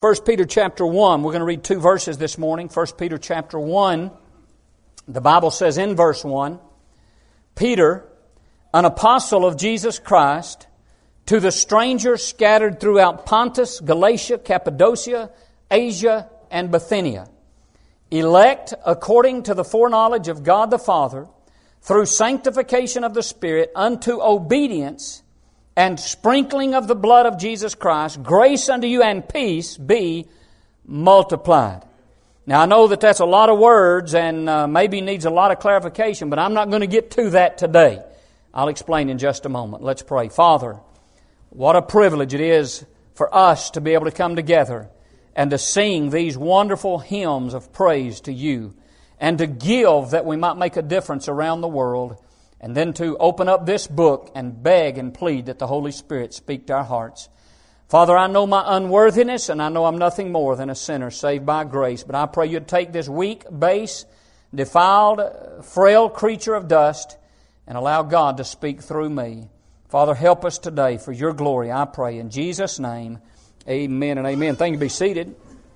1 Peter chapter 1, we're going to read two verses this morning. 1 Peter chapter 1, the Bible says in verse 1, Peter, an apostle of Jesus Christ, to the strangers scattered throughout Pontus, Galatia, Cappadocia, Asia, and Bithynia, elect according to the foreknowledge of God the Father, through sanctification of the Spirit, unto obedience and sprinkling of the blood of Jesus Christ, grace unto you and peace be multiplied. Now I know that that's a lot of words and maybe needs a lot of clarification, but I'm not going to get to that today. I'll explain in just a moment. Let's pray. Father, what a privilege it is for us to be able to come together and to sing these wonderful hymns of praise to you, and to give that we might make a difference around the world, and then to open up this book and beg and plead that the Holy Spirit speak to our hearts. Father, I know my unworthiness, and I know I'm nothing more than a sinner saved by grace, but I pray you'd take this weak, base, defiled, frail creature of dust and allow God to speak through me. Father, help us today for your glory, I pray. In Jesus' name, amen and amen. Thank you. Be seated.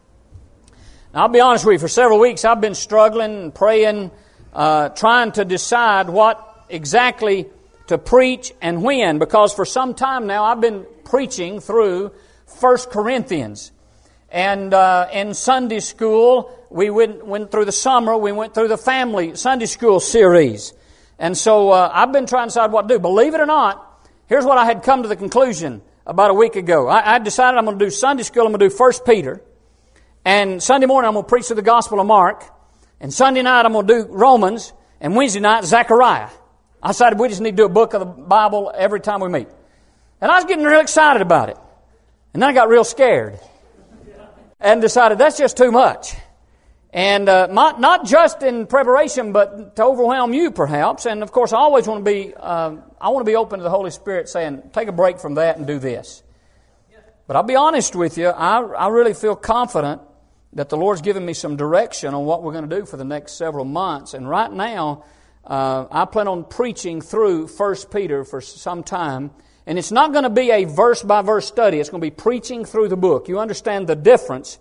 Now, I'll be honest with you, for several weeks I've been struggling and praying, trying to decide what exactly to preach and when, because for some time now I've been preaching through 1 Corinthians. And in Sunday school, we went through the summer, we went through the family Sunday school series. And so I've been trying to decide what to do. Believe it or not, here's what I had come to the conclusion about a week ago. I decided I'm going to do Sunday school, I'm going to do 1 Peter. And Sunday morning I'm going to preach through the Gospel of Mark. And Sunday night I'm going to do Romans. And Wednesday night, Zechariah. I decided we just need to do a book of the Bible every time we meet. And I was getting real excited about it. And then I got real scared. And decided that's just too much. And not just in preparation, but to overwhelm you perhaps. And of course I always want to be, open to the Holy Spirit saying, take a break from that and do this. But I'll be honest with you, I really feel confident that the Lord's given me some direction on what we're going to do for the next several months. And right now, I plan on preaching through 1 Peter for some time. And it's not going to be a verse-by-verse study. It's going to be preaching through the book. You understand the difference.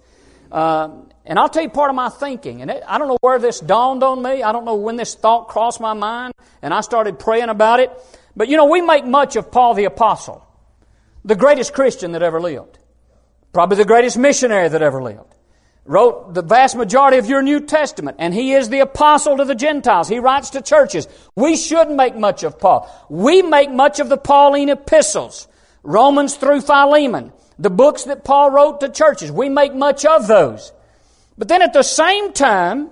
And I'll tell you part of my thinking. And I don't know where this dawned on me. I don't know when this thought crossed my mind. And I started praying about it. But you know, we make much of Paul the Apostle, the greatest Christian that ever lived. Probably the greatest missionary that ever lived. Wrote the vast majority of your New Testament, and he is the apostle to the Gentiles. He writes to churches. We should make much of Paul. We make much of the Pauline epistles, Romans through Philemon, the books that Paul wrote to churches. We make much of those. But then at the same time,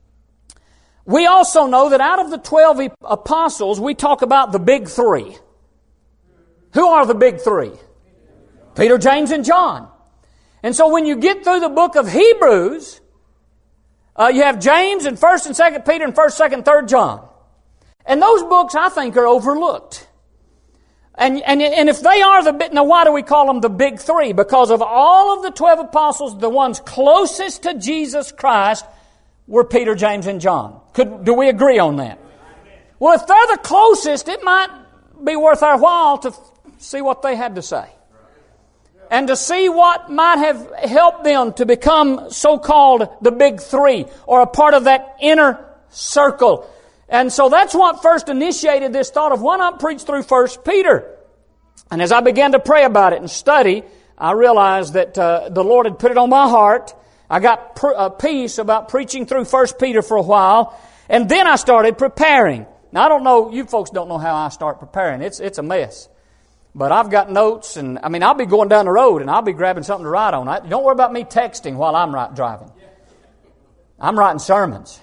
we also know that out of the 12 apostles, we talk about the big three. Who are the big three? Peter, James, and John. And so when you get through the book of Hebrews, you have James and 1st and 2nd Peter and 1st, 2nd, 3rd John. And those books, I think, are overlooked. And if they are now why do we call them the big three? Because of all of the 12 apostles, the ones closest to Jesus Christ were Peter, James, and John. Do we agree on that? Well, if they're the closest, it might be worth our while to see what they had to say. And to see what might have helped them to become so-called the big three, or a part of that inner circle. And so that's what first initiated this thought of why not preach through 1 Peter. And as I began to pray about it and study, I realized that the Lord had put it on my heart. I got peace about preaching through 1 Peter for a while. And then I started preparing. Now I don't know, you folks don't know how I start preparing. It's a mess. But I've got notes, and I'll be going down the road and I'll be grabbing something to write on. Don't worry about me texting while I'm driving. I'm writing sermons.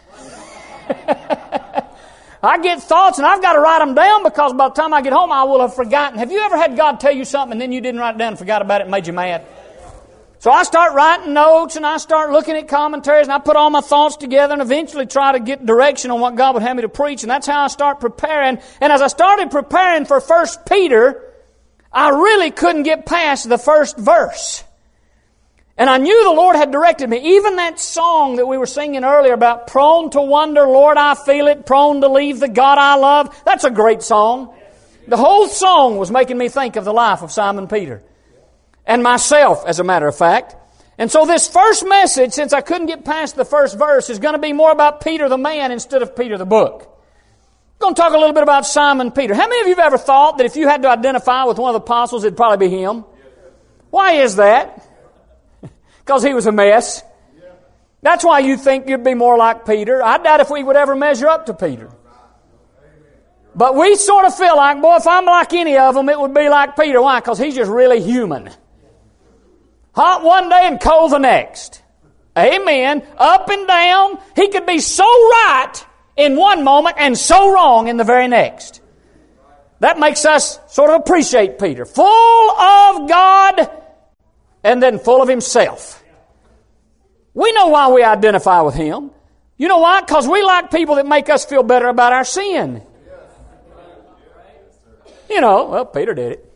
I get thoughts and I've got to write them down, because by the time I get home I will have forgotten. Have you ever had God tell you something and then you didn't write it down and forgot about it and made you mad? So I start writing notes and I start looking at commentaries and I put all my thoughts together and eventually try to get direction on what God would have me to preach. And that's how I start preparing. And as I started preparing for 1 Peter, I really couldn't get past the first verse. And I knew the Lord had directed me. Even that song that we were singing earlier about prone to wonder, Lord, I feel it, prone to leave the God I love. That's a great song. The whole song was making me think of the life of Simon Peter. And myself, as a matter of fact. And so this first message, since I couldn't get past the first verse, is going to be more about Peter the man instead of Peter the book. I'm going to talk a little bit about Simon Peter. How many of you have ever thought that if you had to identify with one of the apostles, it'd probably be him? Why is that? Because he was a mess. That's why you think you'd be more like Peter. I doubt if we would ever measure up to Peter. But we sort of feel like, boy, if I'm like any of them, it would be like Peter. Why? Because he's just really human. Hot one day and cold the next. Amen. Up and down. He could be so right in one moment and so wrong in the very next. That makes us sort of appreciate Peter. Full of God and then full of himself. We know why we identify with him. You know why? Because we like people that make us feel better about our sin. You know, well, Peter did it.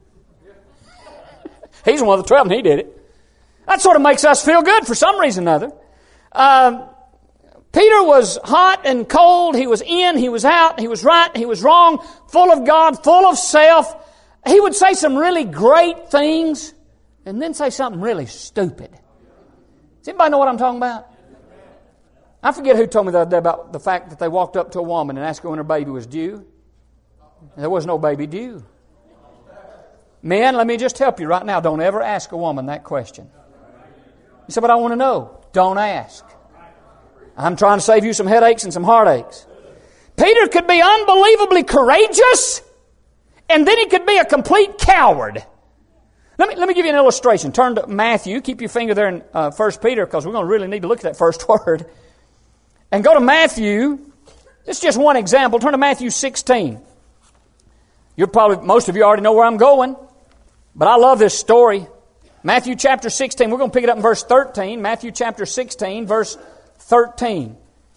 He's one of the 12 and he did it. That sort of makes us feel good for some reason or another. Peter was hot and cold. He was in, he was out, he was right, he was wrong, full of God, full of self. He would say some really great things and then say something really stupid. Does anybody know what I'm talking about? I forget who told me the other day about the fact that they walked up to a woman and asked her when her baby was due. There was no baby due. Men, let me just help you right now. Don't ever ask a woman that question. You say, but I want to know. Don't ask. I'm trying to save you some headaches and some heartaches. Peter could be unbelievably courageous, and then he could be a complete coward. Let me give you an illustration. Turn to Matthew. Keep your finger there in 1 Peter, because we're going to really need to look at that first word. And go to Matthew. This is just one example. Turn to Matthew 16. Most of you already know where I'm going, but I love this story. Matthew chapter 16. We're going to pick it up in verse 13. Matthew chapter 16, verse 13.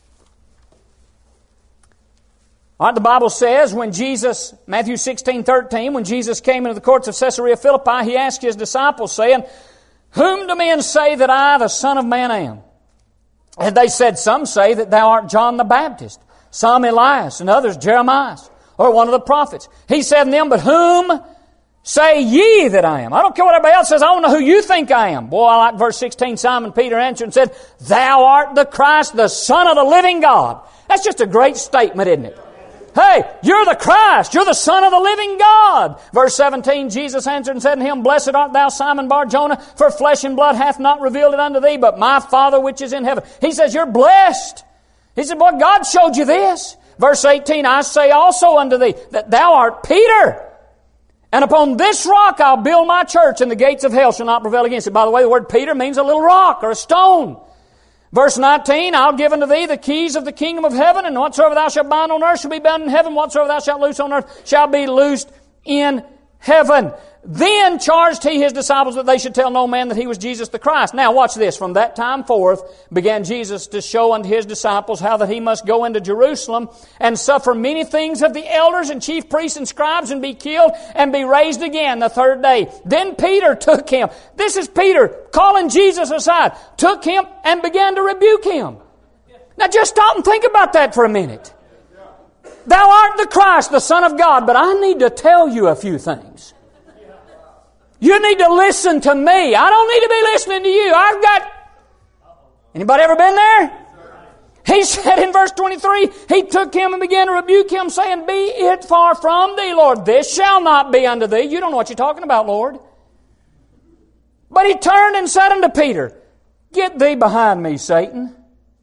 All right, the Bible says Matthew 16:13, when Jesus came into the courts of Caesarea Philippi, he asked his disciples, saying, whom do men say that I, the Son of Man, am? And they said, some say that thou art John the Baptist, some Elias, and others Jeremiah, or one of the prophets. He said to them, but whom say ye that I am? I don't care what everybody else says. I want to know who you think I am. Boy, I like verse 16. Simon Peter answered and said, thou art the Christ, the Son of the living God. That's just a great statement, isn't it? Hey, you're the Christ. You're the Son of the living God. Verse 17, Jesus answered and said to him, blessed art thou, Simon Bar-Jonah, for flesh and blood hath not revealed it unto thee, but my Father which is in heaven. He says, you're blessed. He said, boy, God showed you this. Verse 18, I say also unto thee that thou art Peter, and upon this rock I'll build my church, and the gates of hell shall not prevail against it. By the way, the word Peter means a little rock or a stone. Verse 19, I'll give unto thee the keys of the kingdom of heaven, and whatsoever thou shalt bind on earth shall be bound in heaven, whatsoever thou shalt loose on earth shall be loosed in heaven. Then charged he his disciples that they should tell no man that he was Jesus the Christ. Now watch this. From that time forth began Jesus to show unto his disciples how that he must go into Jerusalem and suffer many things of the elders and chief priests and scribes, and be killed and be raised again the third day. Then Peter took him. This is Peter calling Jesus aside. Took him and began to rebuke him. Now just stop and think about that for a minute. Thou art the Christ, the Son of God, but I need to tell you a few things. You need to listen to me. I don't need to be listening to you. Anybody ever been there? He said in verse 23, he took him and began to rebuke him, saying, be it far from thee, Lord. This shall not be unto thee. You don't know what you're talking about, Lord. But he turned and said unto Peter, get thee behind me, Satan.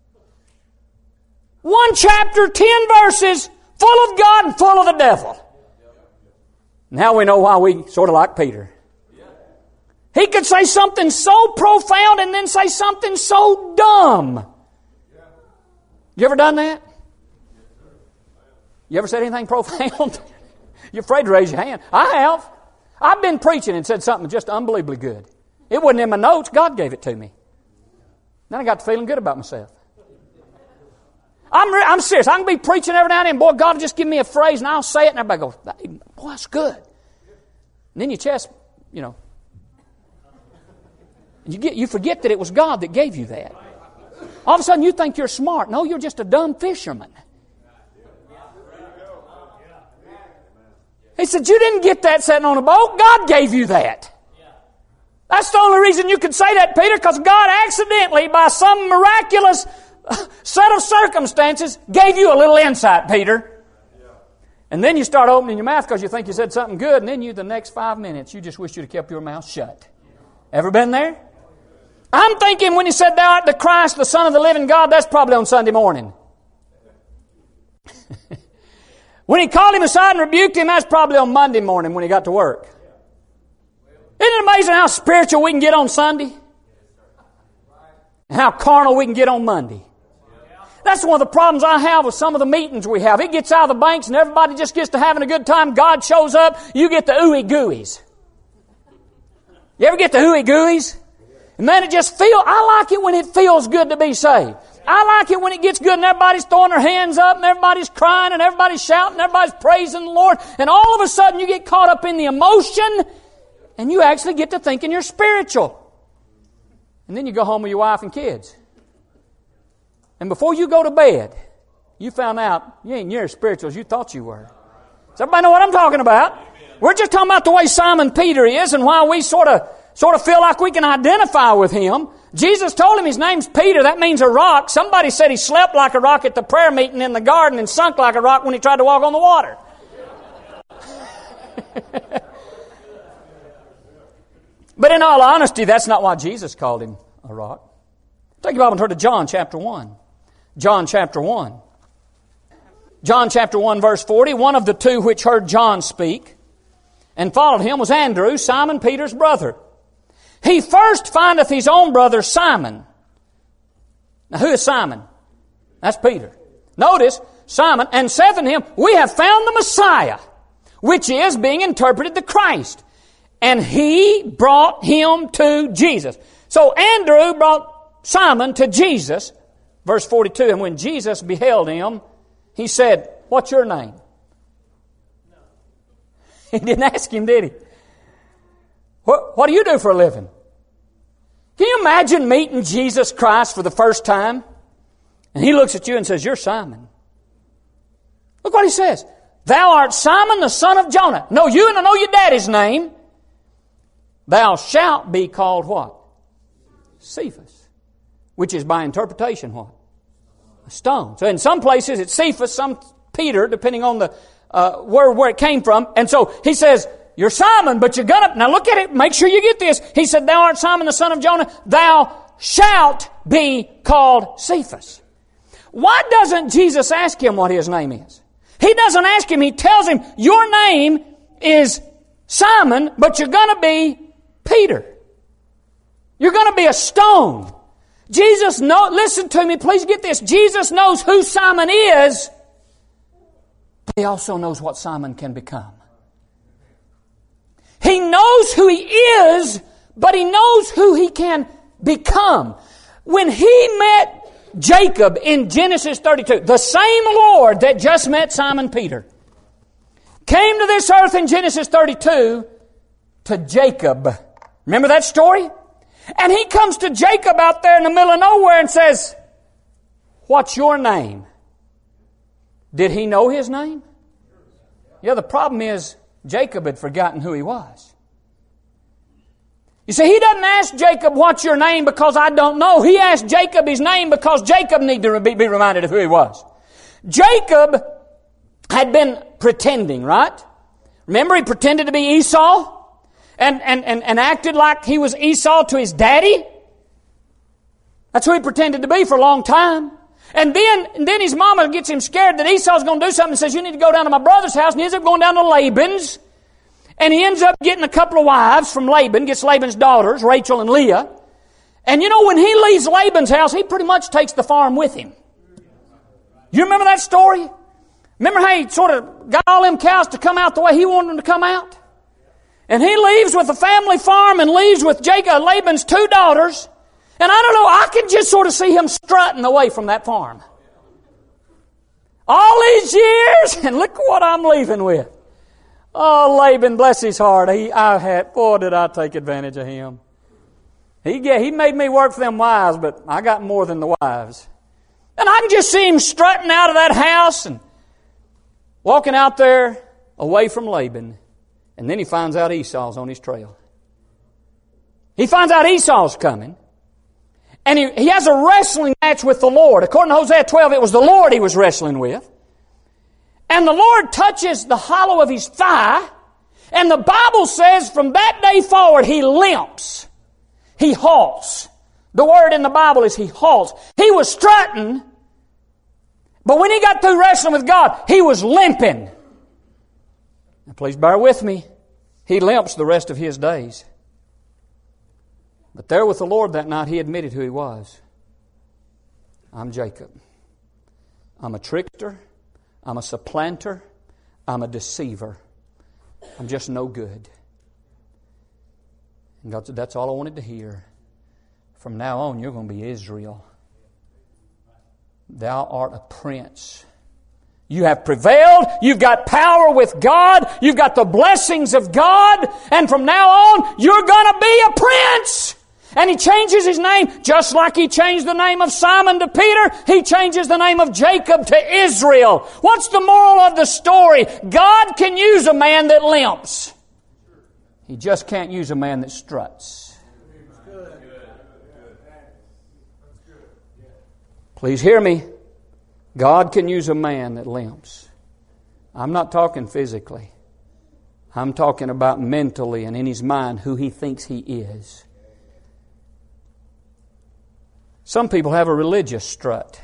1 chapter, 10 verses, full of God and full of the devil. Now we know why we sort of like Peter. He could say something so profound and then say something so dumb. You ever done that? You ever said anything profound? You're afraid to raise your hand. I have. I've been preaching and said something just unbelievably good. It wasn't in my notes. God gave it to me. Then I got to feeling good about myself. I'm serious. I can be preaching every now and then. Boy, God will just give me a phrase and I'll say it and everybody goes, boy, that's good. And then your chest, you forget that it was God that gave you that. All of a sudden you think you're smart. No, you're just a dumb fisherman. He said, you didn't get that sitting on a boat. God gave you that. That's the only reason you can say that, Peter, because God accidentally, by some miraculous set of circumstances, gave you a little insight, Peter. And then you start opening your mouth because you think you said something good, and then the next 5 minutes, you just wish you'd have kept your mouth shut. Ever been there? I'm thinking when he said, "Thou art the Christ, the Son of the living God," that's probably on Sunday morning. When he called him aside and rebuked him, that's probably on Monday morning when he got to work. Isn't it amazing how spiritual we can get on Sunday? And how carnal we can get on Monday? That's one of the problems I have with some of the meetings we have. It gets out of the banks and everybody just gets to having a good time. God shows up. You get the ooey-gooeys. You ever get the ooey-gooeys? And man, I like it when it feels good to be saved. I like it when it gets good and everybody's throwing their hands up and everybody's crying and everybody's shouting and everybody's praising the Lord. And all of a sudden you get caught up in the emotion and you actually get to thinking you're spiritual. And then you go home with your wife and kids. And before you go to bed, you found out you ain't near as spiritual as you thought you were. Does everybody know what I'm talking about? We're just talking about the way Simon Peter is and why we sort of feel like we can identify with him. Jesus told him his name's Peter. That means a rock. Somebody said he slept like a rock at the prayer meeting in the garden and sunk like a rock when he tried to walk on the water. But in all honesty, that's not why Jesus called him a rock. Take your Bible and turn to John chapter 1. John chapter 1. John chapter 1 verse 40. One of the two which heard John speak and followed him was Andrew, Simon Peter's brother. He first findeth his own brother Simon. Now who is Simon? That's Peter. Notice, Simon, and saith unto him, "We have found the Messiah," which is being interpreted the Christ. And he brought him to Jesus. So Andrew brought Simon to Jesus. Verse 42, and when Jesus beheld him, he said, "What's your name?" He didn't ask him, did he? What do you do for a living? Can you imagine meeting Jesus Christ for the first time? And he looks at you and says, "You're Simon." Look what he says. "Thou art Simon, the son of Jonah." Know you and I know your daddy's name. "Thou shalt be called" what? Cephas. Which is by interpretation what? A stone. So in some places it's Cephas, some Peter, depending on the where it came from. And so he says, "You're Simon, but you're gonna..." Now look at it. Make sure you get this. He said, "Thou art Simon, the son of Jonah. Thou shalt be called Cephas." Why doesn't Jesus ask him what his name is? He doesn't ask him. He tells him, "Your name is Simon, but you're gonna be Peter. You're going to be a stone." Jesus knows, listen to me, please get this. Jesus knows who Simon is, but he also knows what Simon can become. He knows who he is, but he knows who he can become. When he met Jacob in Genesis 32, the same Lord that just met Simon Peter came to this earth in Genesis 32 to Jacob. Remember that story? And he comes to Jacob out there in the middle of nowhere and says, "What's your name?" Did he know his name? Yeah, the problem is Jacob had forgotten who he was. You see, he doesn't ask Jacob, "What's your name?" because I don't know. He asked Jacob his name because Jacob needed to be reminded of who he was. Jacob had been pretending, right? Remember, he pretended to be Esau? And acted like he was Esau to his daddy. That's who he pretended to be for a long time. And then his mama gets him scared that Esau's going to do something and says, "You need to go down to my brother's house." And he ends up going down to Laban's. And he ends up getting a couple of wives from Laban, gets Laban's daughters, Rachel and Leah. And you know, when he leaves Laban's house, he pretty much takes the farm with him. You remember that story? Remember how he sort of got all them cows to come out the way he wanted them to come out? And he leaves with the family farm and leaves with Laban's two daughters. And I don't know, I can just sort of see him strutting away from that farm. All these years, and look what I'm leaving with. Oh, Laban, bless his heart. Boy, did I take advantage of him. He made me work for them wives, but I got more than the wives. And I can just see him strutting out of that house and walking out there away from Laban. And then he finds out Esau's on his trail. He finds out Esau's coming. And he has a wrestling match with the Lord. According to Hosea 12, it was the Lord he was wrestling with. And the Lord touches the hollow of his thigh. And the Bible says from that day forward, he limps. He halts. The word in the Bible is he halts. He was strutting, but when he got through wrestling with God, he was limping. Now please bear with me. He limps the rest of his days. But there with the Lord that night, he admitted who he was. I'm Jacob. I'm a trickster. I'm a supplanter. I'm a deceiver. I'm just no good. And God said, that's all I wanted to hear. From now on, you're going to be Israel. Thou art a prince. You have prevailed. You've got power with God. You've got the blessings of God. And from now on, you're going to be a prince. And he changes his name just like he changed the name of Simon to Peter. He changes the name of Jacob to Israel. What's the moral of the story? God can use a man that limps. He just can't use a man that struts. Please hear me. God can use a man that limps. I'm not talking physically. I'm talking about mentally and in his mind who he thinks he is. Some people have a religious strut.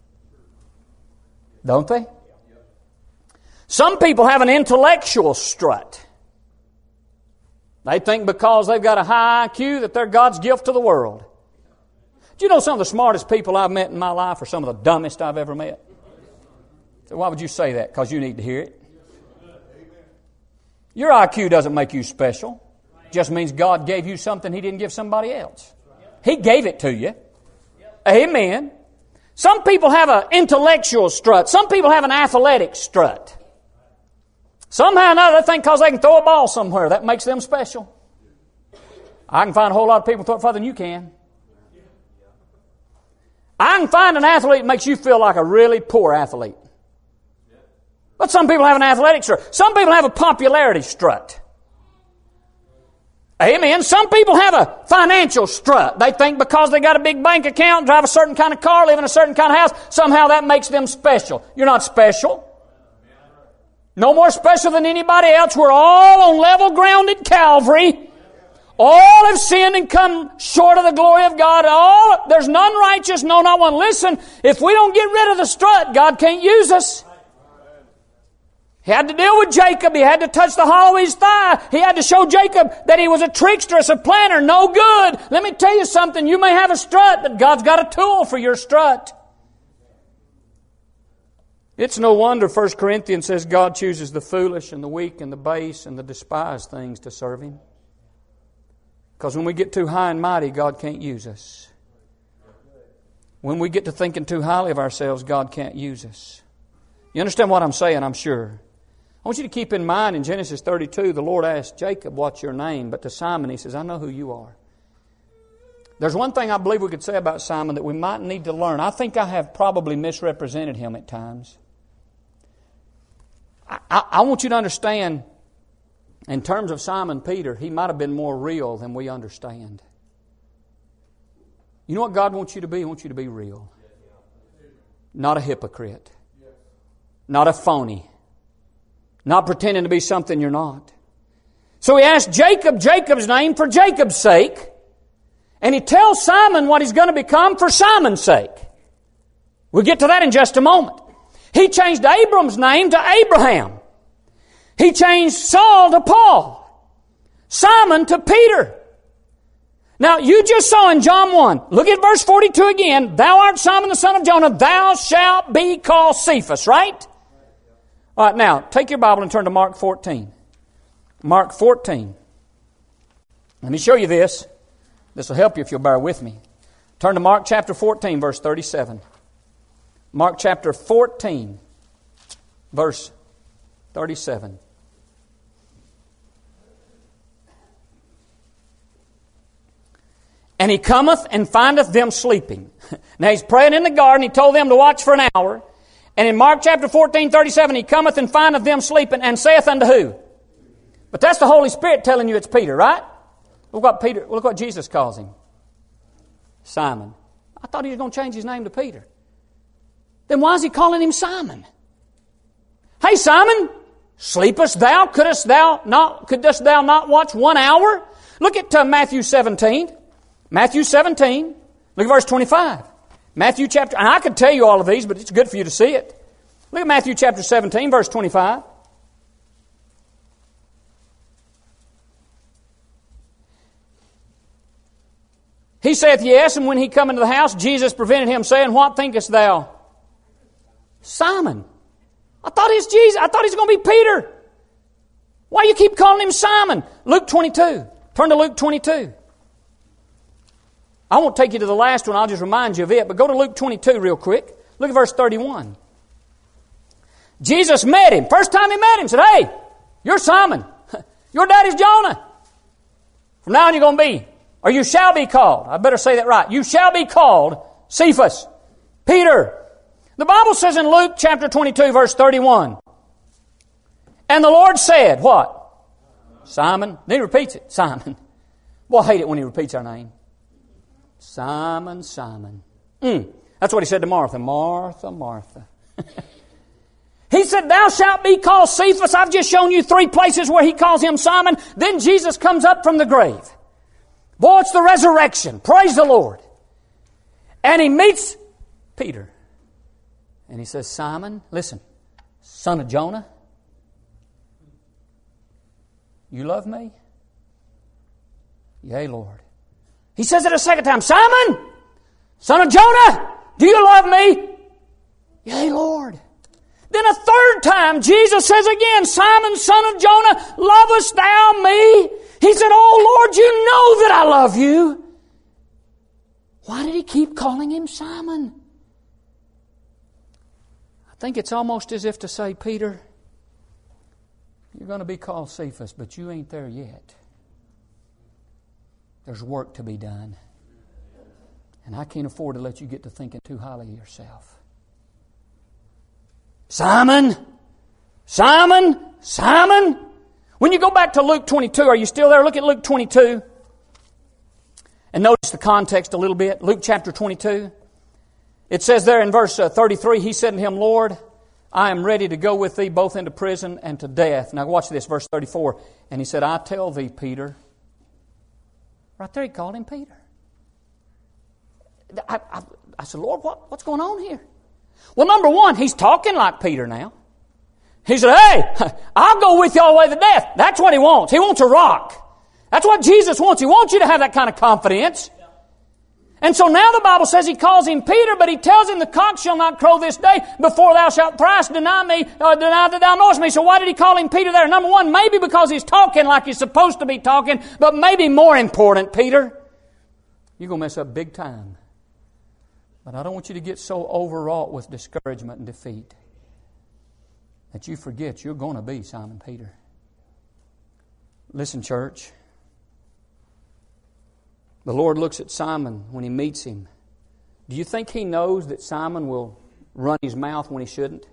Don't they? Some people have an intellectual strut. They think because they've got a high IQ that they're God's gift to the world. Do you know some of the smartest people I've met in my life are some of the dumbest I've ever met? So why would you say that? Because you need to hear it. Your IQ doesn't make you special. It just means God gave you something He didn't give somebody else. He gave it to you. Amen. Some people have an intellectual strut. Some people have an athletic strut. Somehow or another, they think because they can throw a ball somewhere, that makes them special. I can find a whole lot of people throw it farther than you can. I can find an athlete that makes you feel like a really poor athlete. But some people have an athletic strut. Some people have a popularity strut. Amen. Some people have a financial strut. They think because they got a big bank account, drive a certain kind of car, live in a certain kind of house, somehow that makes them special. You're not special. No more special than anybody else. We're all on level ground at Calvary. All have sinned and come short of the glory of God. There's none righteous, no, not one. Listen, if we don't get rid of the strut, God can't use us. He had to deal with Jacob. He had to touch the hollow of his thigh. He had to show Jacob that he was a trickster, a supplanter, no good. Let me tell you something. You may have a strut, but God's got a tool for your strut. It's no wonder 1 Corinthians says God chooses the foolish and the weak and the base and the despised things to serve Him. Because when we get too high and mighty, God can't use us. When we get to thinking too highly of ourselves, God can't use us. You understand what I'm saying, I'm sure. I want you to keep in mind in Genesis 32, the Lord asked Jacob, what's your name? But to Simon, He says, I know who you are. There's one thing I believe we could say about Simon that we might need to learn. I think I have probably misrepresented him at times. I want you to understand, in terms of Simon Peter, he might have been more real than we understand. You know what God wants you to be? He wants you to be real. Not a hypocrite. Not a phony. Not pretending to be something you're not. So He asked Jacob Jacob's name for Jacob's sake. And He tells Simon what he's going to become for Simon's sake. We'll get to that in just a moment. He changed Abram's name to Abraham. He changed Saul to Paul. Simon to Peter. Now, you just saw in John 1, look at verse 42 again. Thou art Simon the son of Jonah, thou shalt be called Cephas, right? All right, now, take your Bible and turn to Mark 14. Mark 14. Let me show you this. This will help you if you'll bear with me. Turn to Mark chapter 14, verse 37. Mark chapter 14, verse 37. And He cometh and findeth them sleeping. Now He's praying in the garden. He told them to watch for an hour. And in Mark chapter 14, 37, He cometh and findeth them sleeping and saith unto who? But that's the Holy Spirit telling you it's Peter, right? Look what Jesus calls him. Simon. I thought he was going to change his name to Peter. Then why is he calling him Simon? Hey, Simon, sleepest thou? Couldst thou not watch 1 hour? Look at Matthew 17. Matthew 17. Look at verse 25. Matthew chapter, and I could tell you all of these, but it's good for you to see it. Look at Matthew chapter 17, verse 25. He saith, yes, and when he come into the house, Jesus prevented him, saying, what thinkest thou? Simon. I thought he's Jesus. I thought he's going to be Peter. Why do you keep calling him Simon? Luke 22. Turn to Luke 22. I won't take you to the last one. I'll just remind you of it. But go to Luke 22 real quick. Look at verse 31. Jesus met him. First time he met him, said, hey, you're Simon. Your daddy's Jonah. From now on you're going to be, or you shall be called. I better say that right. You shall be called Cephas, Peter. The Bible says in Luke chapter 22, verse 31, and the Lord said, what? Simon. Then he repeats it. Simon. Boy, I hate it when he repeats our name. Simon, Simon. That's what he said to Martha. Martha, Martha. He said, thou shalt be called Cephas. I've just shown you 3 places where he calls him Simon. Then Jesus comes up from the grave. Boy, it's the resurrection. Praise the Lord. And he meets Peter. And he says, Simon, listen, son of Jonah, you love me? Yea, Lord. He says it a second time, Simon, son of Jonah, do you love me? Yea, Lord. Then a third time, Jesus says again, Simon, son of Jonah, lovest thou me? He said, oh, Lord, you know that I love you. Why did he keep calling him Simon? I think it's almost as if to say, Peter, you're going to be called Cephas, but you ain't there yet. There's work to be done. And I can't afford to let you get to thinking too highly of yourself. Simon, Simon, Simon. When you go back to Luke 22, are you still there? Look at Luke 22. And notice the context a little bit. Luke chapter 22. It says there in verse 33, he said to him, Lord, I am ready to go with thee both into prison and to death. Now watch this, verse 34. And he said, I tell thee, Peter. Right there he called him Peter. I said, Lord, what's going on here? Well, number one, he's talking like Peter now. He said, hey, I'll go with you all the way to death. That's what he wants. He wants a rock. That's what Jesus wants. He wants you to have that kind of confidence. And so now the Bible says he calls him Peter, but he tells him the cock shall not crow this day before thou shalt thrice deny that thou knowest me. So why did he call him Peter there? Number one, maybe because he's talking like he's supposed to be talking, but maybe more important, Peter, you're going to mess up big time. But I don't want you to get so overwrought with discouragement and defeat that you forget you're going to be Simon Peter. Listen, church. The Lord looks at Simon when he meets him. Do you think he knows that Simon will run his mouth when he shouldn't?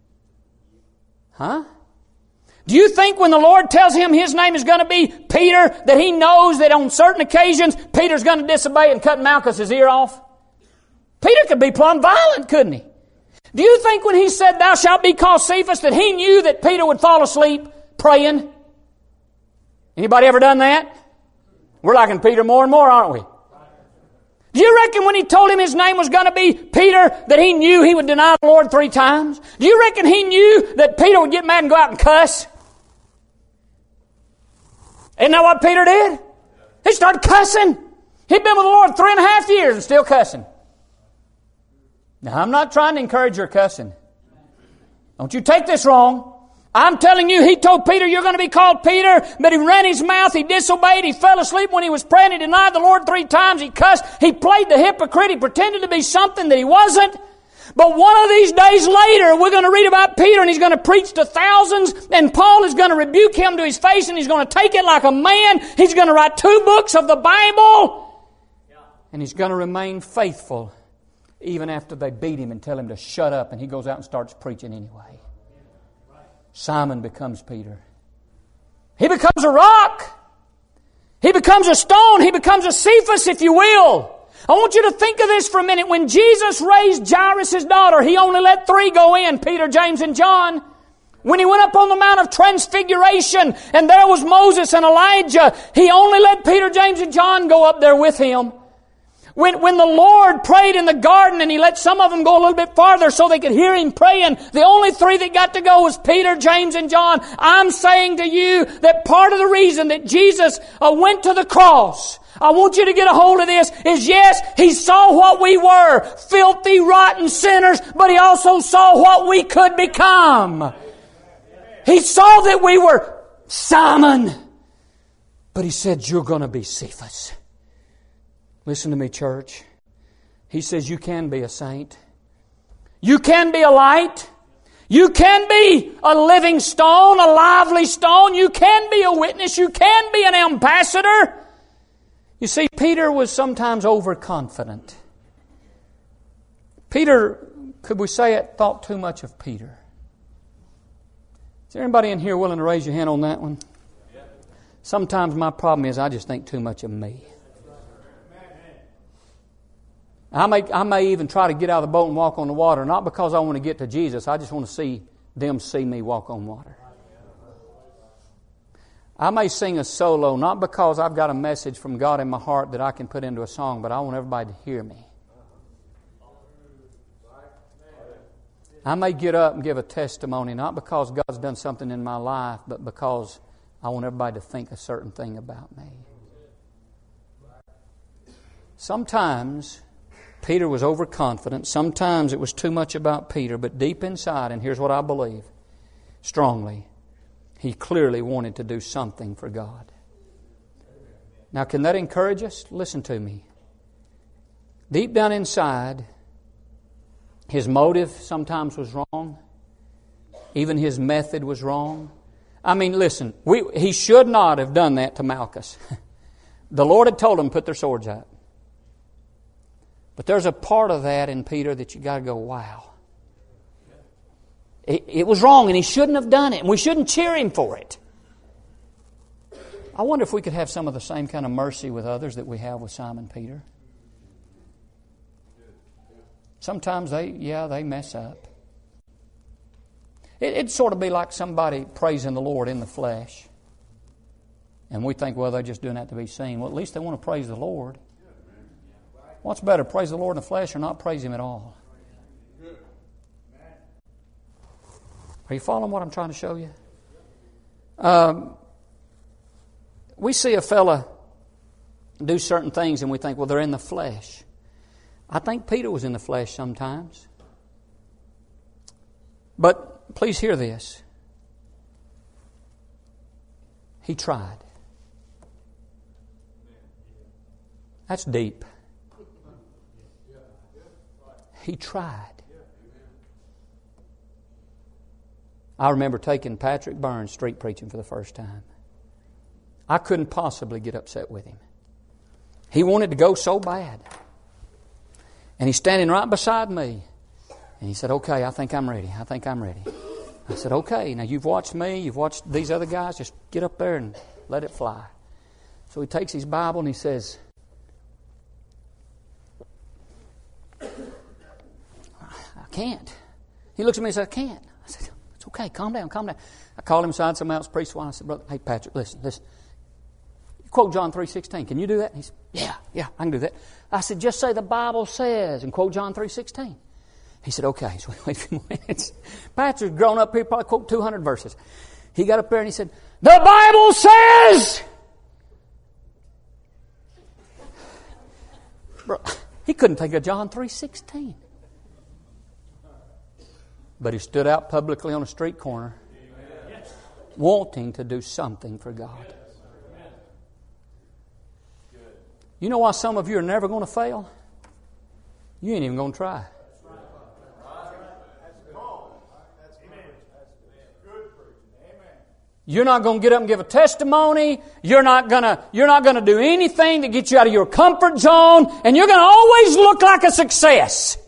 Huh? Do you think when the Lord tells him his name is going to be Peter, that he knows that on certain occasions Peter's going to disobey and cut Malchus' ear off? Peter could be plumb violent, couldn't he? Do you think when he said, thou shalt be called Cephas, that he knew that Peter would fall asleep praying? Anybody ever done that? We're liking Peter more and more, aren't we? Do you reckon when he told him his name was going to be Peter, that he knew he would deny the Lord 3 times? Do you reckon he knew that Peter would get mad and go out and cuss? Isn't that what Peter did? He started cussing. He'd been with the Lord 3.5 years and still cussing. Now, I'm not trying to encourage your cussing. Don't you take this wrong. I'm telling you, he told Peter, you're going to be called Peter, but he ran his mouth, he disobeyed, he fell asleep when he was praying, he denied the Lord 3 times, he cussed, he played the hypocrite, he pretended to be something that he wasn't. But one of these days later, we're going to read about Peter, and he's going to preach to thousands, and Paul is going to rebuke him to his face, and he's going to take it like a man. He's going to write 2 books of the Bible, and he's going to remain faithful even after they beat him and tell him to shut up, and he goes out and starts preaching anyway. Simon becomes Peter. He becomes a rock. He becomes a stone. He becomes a Cephas, if you will. I want you to think of this for a minute. When Jesus raised Jairus' daughter, He only let 3 go in, Peter, James, and John. When He went up on the Mount of Transfiguration and there was Moses and Elijah, He only let Peter, James, and John go up there with Him. When the Lord prayed in the garden and He let some of them go a little bit farther so they could hear Him praying, the only 3 that got to go was Peter, James, and John. I'm saying to you that part of the reason that Jesus went to the cross, I want you to get a hold of this, is yes, He saw what we were, filthy, rotten sinners, but He also saw what we could become. He saw that we were Simon, but He said, you're going to be Cephas. Listen to me, church. He says you can be a saint. You can be a light. You can be a living stone, a lively stone. You can be a witness. You can be an ambassador. You see, Peter was sometimes overconfident. Peter, could we say it, thought too much of Peter. Is there anybody in here willing to raise your hand on that one? Sometimes my problem is I just think too much of me. I may even try to get out of the boat and walk on the water, not because I want to get to Jesus. I just want to see them see me walk on water. I may sing a solo, not because I've got a message from God in my heart that I can put into a song, but I want everybody to hear me. I may get up and give a testimony, not because God's done something in my life, but because I want everybody to think a certain thing about me. Sometimes Peter was overconfident. Sometimes it was too much about Peter. But deep inside, and here's what I believe strongly, he clearly wanted to do something for God. Now, can that encourage us? Listen to me. Deep down inside, his motive sometimes was wrong. Even his method was wrong. I mean, listen, he should not have done that to Malchus. The Lord had told him to put their swords out. But there's a part of that in Peter that you got to go, wow. It was wrong and he shouldn't have done it. And we shouldn't cheer him for it. I wonder if we could have some of the same kind of mercy with others that we have with Simon Peter. Sometimes they mess up. It'd sort of be like somebody praising the Lord in the flesh. And we think, well, they're just doing that to be seen. Well, at least they want to praise the Lord. What's better, praise the Lord in the flesh or not praise Him at all? Are you following what I'm trying to show you? We see a fella do certain things and we think, well, they're in the flesh. I think Peter was in the flesh sometimes. But please hear this. He tried. That's deep. He tried. I remember taking Patrick Burns street preaching for the first time. I couldn't possibly get upset with him. He wanted to go so bad. And he's standing right beside me. And he said, okay, I think I'm ready. I think I'm ready. I said, okay, now you've watched me, you've watched these other guys, just get up there and let it fly. So he takes his Bible and he says, I can't. He looks at me and says, I can't. I said, it's okay, calm down, calm down. I called him aside, somebody else preached one. I said, brother, hey Patrick, listen. You quote John 3:16. Can you do that? And he said, yeah, I can do that. I said, just say the Bible says and quote John 3:16. He said, okay. So wait a few minutes. Patrick's grown up here, probably quote 200 verses. He got up there and he said, the Bible says. Bro, he couldn't think of John 3:16. But he stood out publicly on a street corner, wanting to do something for God. You know why some of you are never going to fail? You ain't even going to try. You're not going to get up and give a testimony. You're not going to do anything that gets you out of your comfort zone, and you're going to always look like a success.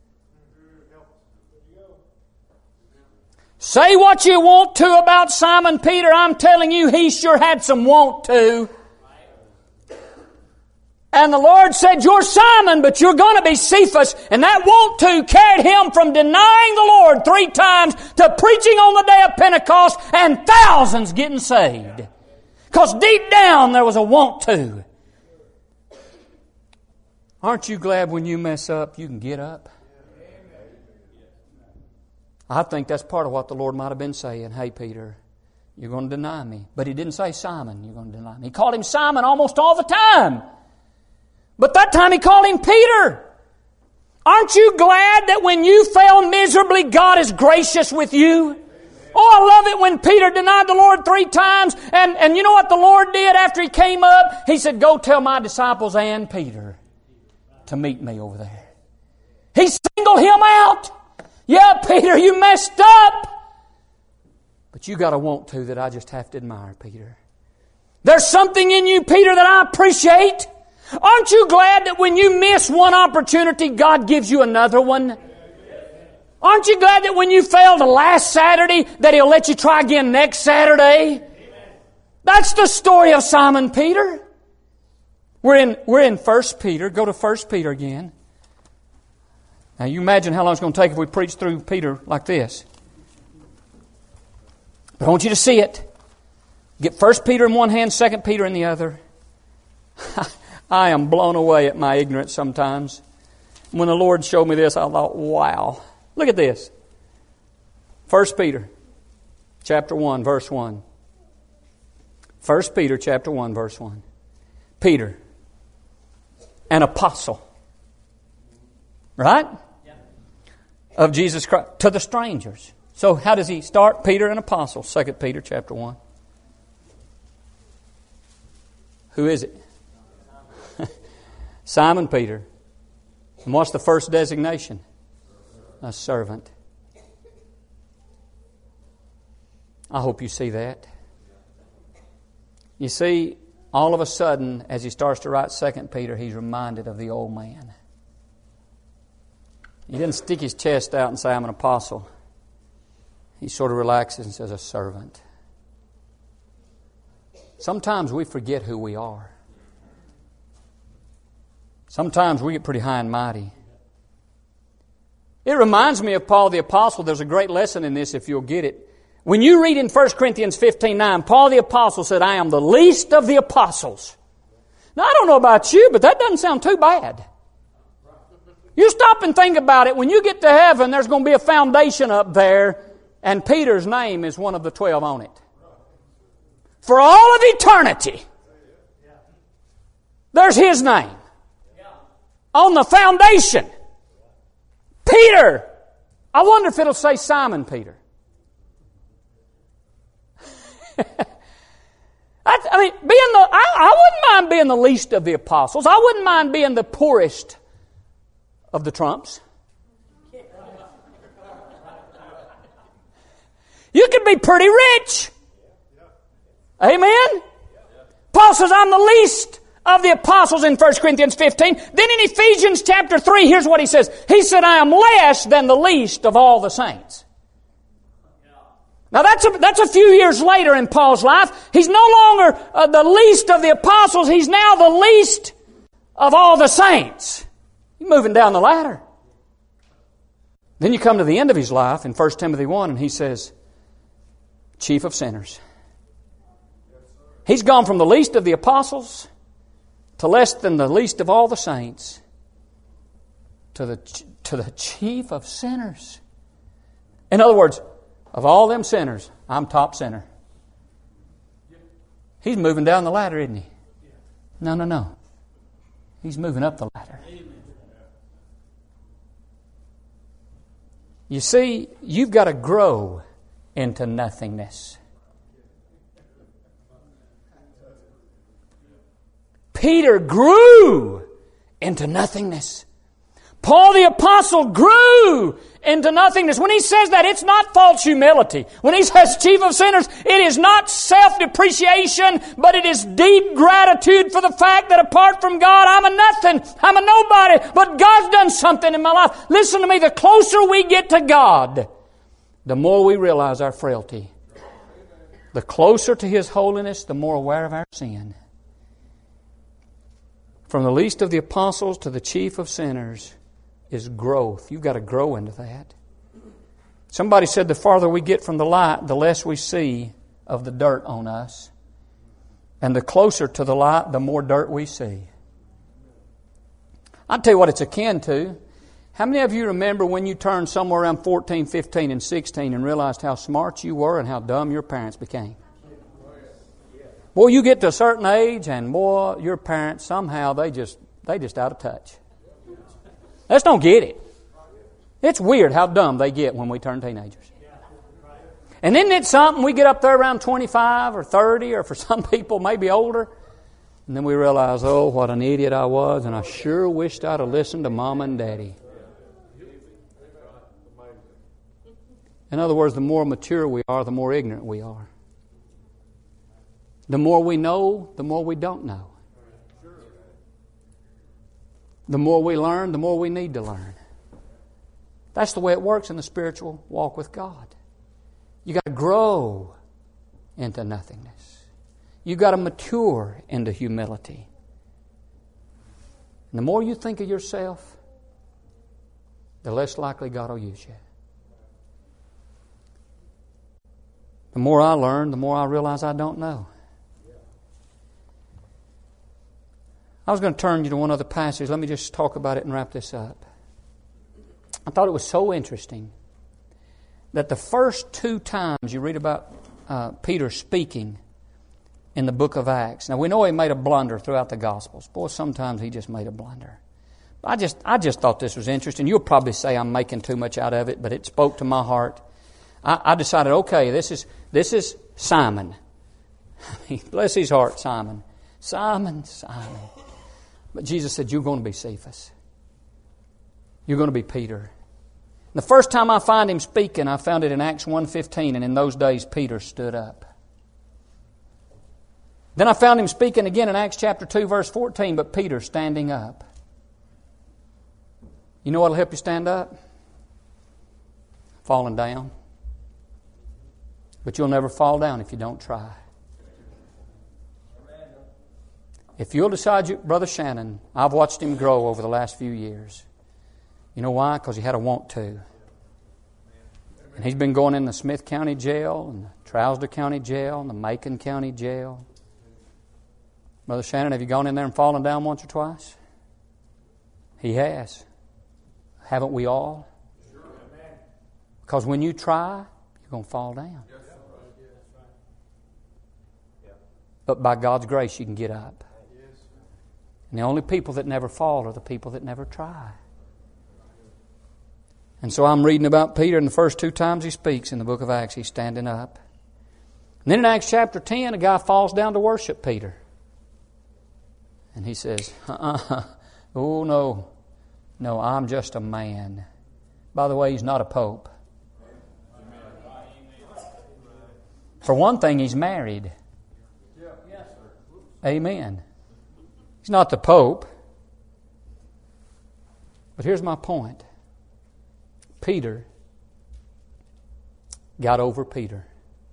Say what you want to about Simon Peter. I'm telling you, he sure had some want to. And the Lord said, you're Simon, but you're going to be Cephas. And that want to carried him from denying the Lord 3 times to preaching on the day of Pentecost and thousands getting saved. Because deep down there was a want to. Aren't you glad when you mess up, you can get up? I think that's part of what the Lord might have been saying. Hey, Peter, you're going to deny me. But He didn't say, Simon, you're going to deny me. He called him Simon almost all the time. But that time He called him Peter. Aren't you glad that when you fail miserably, God is gracious with you? Oh, I love it when Peter denied the Lord 3 times. And you know what the Lord did after He came up? He said, go tell my disciples and Peter to meet me over there. He singled him out. Yeah, Peter, you messed up. But you got a want to that I just have to admire, Peter. There's something in you, Peter, that I appreciate. Aren't you glad that when you miss one opportunity, God gives you another one? Aren't you glad that when you failed last Saturday, that He'll let you try again next Saturday? That's the story of Simon Peter. We're in 1 Peter. Go to 1 Peter again. Now you imagine how long it's going to take if we preach through Peter like this. But I want you to see it. Get 1 Peter in one hand, 2 Peter in the other. I am blown away at my ignorance sometimes. When the Lord showed me this, I thought, wow. Look at this. 1 Peter chapter 1, verse 1. 1 Peter chapter 1, verse 1. Peter, an apostle. Right? Of Jesus Christ. To the strangers. So how does he start? Peter, an apostle. 2 Peter chapter 1. Who is it? Simon Peter. And what's the first designation? A servant. I hope you see that. You see, all of a sudden, as he starts to write 2 Peter, he's reminded of the old man. He didn't stick his chest out and say, I'm an apostle. He sort of relaxes and says, a servant. Sometimes we forget who we are. Sometimes we get pretty high and mighty. It reminds me of Paul the Apostle. There's a great lesson in this if you'll get it. When you read in 1 Corinthians 15:9, Paul the Apostle said, I am the least of the apostles. Now, I don't know about you, but that doesn't sound too bad. You stop and think about it. When you get to heaven, there's going to be a foundation up there, and Peter's name is one of the 12 on it. For all of eternity, there's his name. On the foundation. Peter. I wonder if it'll say Simon Peter. I wouldn't mind being the least of the apostles. I wouldn't mind being the poorest of the Trumps. You could be pretty rich. Amen? Paul says, I'm the least of the apostles in 1 Corinthians 15. Then in Ephesians chapter 3, here's what he says. He said, I am less than the least of all the saints. Now that's a few years later in Paul's life. He's no longer the least of the apostles. He's now the least of all the saints. He's moving down the ladder. Then you come to the end of his life in 1 Timothy 1 and he says, chief of sinners. He's gone from the least of the apostles to less than the least of all the saints to the chief of sinners. In other words, of all them sinners, I'm top sinner. He's moving down the ladder, isn't he? No. He's moving up the ladder. You see, you've got to grow into nothingness. Peter grew into nothingness. Paul the Apostle grew into nothingness. When he says that, it's not false humility. When he says chief of sinners, it is not self-depreciation, but it is deep gratitude for the fact that apart from God, I'm a nothing. I'm a nobody. But God's done something in my life. Listen to me, the closer we get to God, the more we realize our frailty. The closer to His holiness, the more aware of our sin. from the least of the apostles to the chief of sinners, is growth. You've got to grow into that. Somebody said the farther we get from the light, the less we see of the dirt on us. And the closer to the light, the more dirt we see. I'll tell you what it's akin to. How many of you remember when you turned somewhere around 14, 15, and 16 and realized how smart you were and how dumb your parents became? Boy, you get to a certain age and boy, your parents, somehow they just out of touch. They just don't get it. It's weird how dumb they get when we turn teenagers. And isn't it something, we get up there around 25 or 30 or for some people maybe older, and then we realize, oh, what an idiot I was, and I sure wished I'd have listened to Mama and Daddy. In other words, the more mature we are, the more ignorant we are. The more we know, the more we don't know. The more we learn, the more we need to learn. That's the way it works in the spiritual walk with God. You got to grow into nothingness. You got to mature into humility. And the more you think of yourself, the less likely God will use you. The more I learn, the more I realize I don't know. I was going to turn you to one other passage. Let me just talk about it and wrap this up. I thought it was so interesting that the first 2 times you read about Peter speaking in the book of Acts. Now we know he made a blunder throughout the Gospels. Boy, sometimes he just made a blunder. I just thought this was interesting. You'll probably say I'm making too much out of it, but it spoke to my heart. I decided, okay, this is Simon. Bless his heart, Simon. Simon. But Jesus said, you're going to be Cephas. You're going to be Peter. The first time I find him speaking, I found it in Acts 1:15, and in those days Peter stood up. Then I found him speaking again in Acts chapter 2, verse 14, but Peter standing up. You know what will help you stand up? Falling down. But you'll never fall down if you don't try. If you'll decide, Brother Shannon, I've watched him grow over the last few years. You know why? Because he had a want to. And he's been going in the Smith County Jail, and the Trousdale County Jail, and the Macon County Jail. Brother Shannon, have you gone in there and fallen down once or twice? He has. Haven't we all? Because when you try, you're going to fall down. But by God's grace, you can get up. And the only people that never fall are the people that never try. And so I'm reading about Peter, and the first 2 times he speaks in the book of Acts, he's standing up. And then in Acts chapter 10, a guy falls down to worship Peter. And he says, oh no, I'm just a man. By the way, he's not a pope. For one thing, he's married. Amen. He's not the Pope. But here's my point. Peter got over Peter.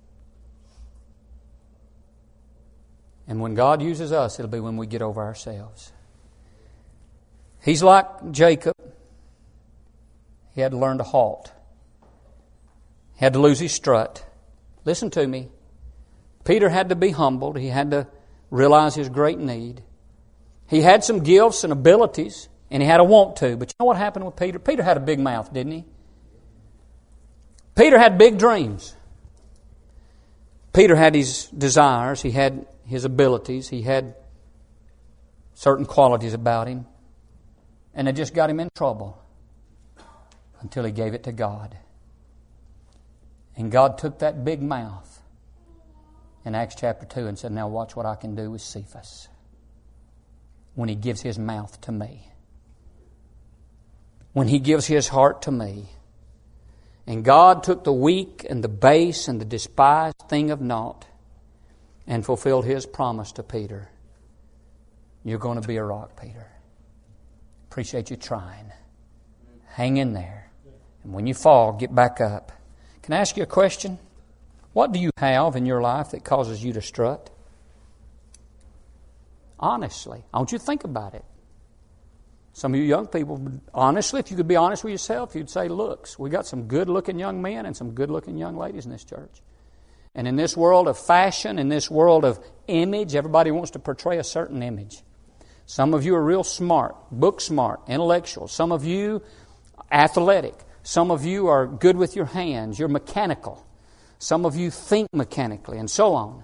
And when God uses us, it'll be when we get over ourselves. He's like Jacob. He had to learn to halt. He had to lose his strut. Listen to me. Peter had to be humbled. He had to realize his great need. He had some gifts and abilities, and he had a want to. But you know what happened with Peter? Peter had a big mouth, didn't he? Peter had big dreams. Peter had his desires. He had his abilities. He had certain qualities about him. And it just got him in trouble until he gave it to God. And God took that big mouth in Acts chapter 2 and said, now watch what I can do with Cephas when he gives his mouth to me. When he gives his heart to me. And God took the weak and the base and the despised thing of naught and fulfilled his promise to Peter. You're going to be a rock, Peter. Appreciate you trying. Hang in there. And when you fall, get back up. Can I ask you a question? What do you have in your life that causes you to strut? Honestly. I want you to think about it. Some of you young people, honestly, if you could be honest with yourself, you'd say, looks. We got some good-looking young men and some good-looking young ladies in this church. And in this world of fashion, in this world of image, everybody wants to portray a certain image. Some of you are real smart, book smart, intellectual. Some of you athletic. Some of you are good with your hands. You're mechanical. Some of you think mechanically, and so on.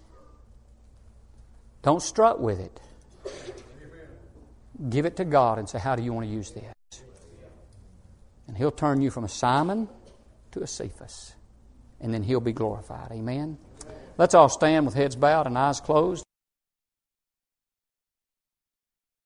Don't strut with it. Give it to God and say, how do you want to use this? And He'll turn you from a Simon to a Cephas. And then He'll be glorified. Amen? Let's all stand with heads bowed and eyes closed.